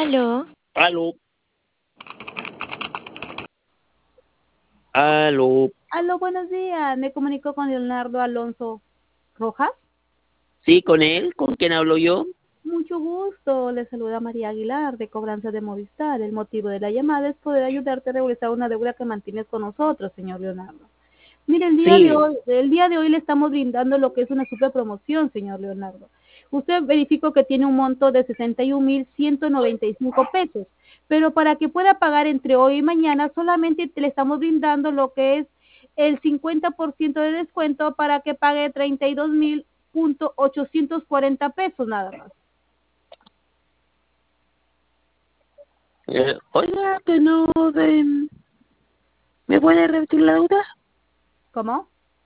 Aló, Aló, aló. Aló, buenos días. Me comunico con Leonardo Alonso Rojas. Sí, con él, ¿con quién hablo yo? Mucho gusto. Le saluda María Aguilar de Cobranza de Movistar. El motivo de la llamada es poder ayudarte a regularizar una deuda que mantienes con nosotros, señor Leonardo. Mire, Sí, el día de hoy le estamos brindando lo que es una super promoción, señor Leonardo. Usted verificó que tiene un monto de 61.195 pesos, pero para que pueda pagar entre hoy y mañana solamente le estamos brindando lo que es el 50% de descuento para que pague 32.840 pesos nada más. oiga, que no, ¿me puede repetir la deuda? ¿Cómo?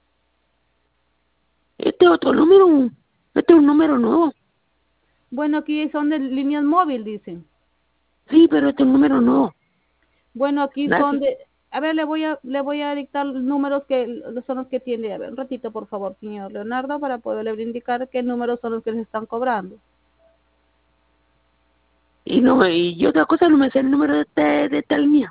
Este otro número, este es un número nuevo. Bueno, aquí son de líneas móvil, dicen. Sí, pero este es un número nuevo. Bueno, aquí son Nadie, de, a ver, le voy a dictar los números que son los que tiene. A ver, un ratito, por favor, señor Leonardo, para poderle indicar qué números son los que les están cobrando. y no, y otra cosa, no me sé el número de esta línea.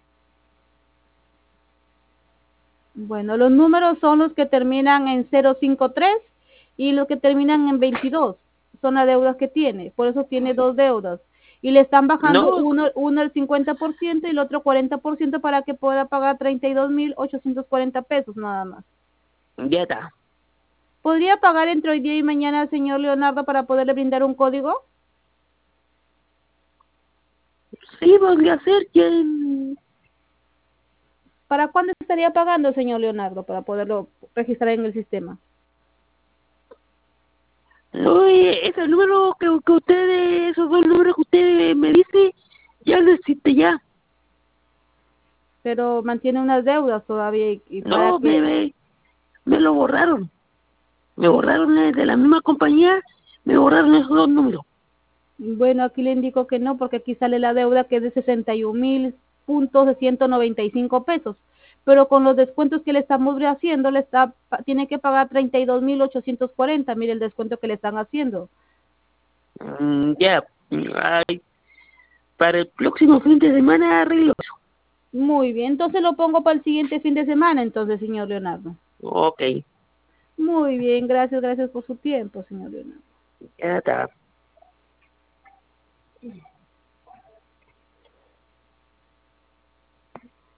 Bueno, los números son los que terminan en 053 y los que terminan en 22. Son las deudas que tiene, por eso tiene dos deudas. Y le están bajando No, uno el 50% y el otro 40% para que pueda pagar 32.840 pesos nada más. ya está. ¿Podría pagar entre hoy día y mañana, señor Leonardo, para poderle brindar un código? Sí, podría ser que... ¿Para cuándo estaría pagando, señor Leonardo, para poderlo registrar en el sistema? No, ese número que ustedes, esos dos números que usted me dice, ya no existe ya. Pero mantiene unas deudas todavía y para No, que, me lo borraron. Me borraron de la misma compañía, me borraron esos dos números. bueno, aquí le indico que no, porque aquí sale la deuda que es de 61.195 pesos. Pero con los descuentos que le estamos haciendo, tiene que pagar 32.840. Mire el descuento que le están haciendo. Ya, ay, para el próximo fin de semana arreglo eso. Muy bien, entonces lo pongo para el siguiente fin de semana, entonces, señor Leonardo. Ok, Muy bien, gracias por su tiempo, señor Leonardo. ya está.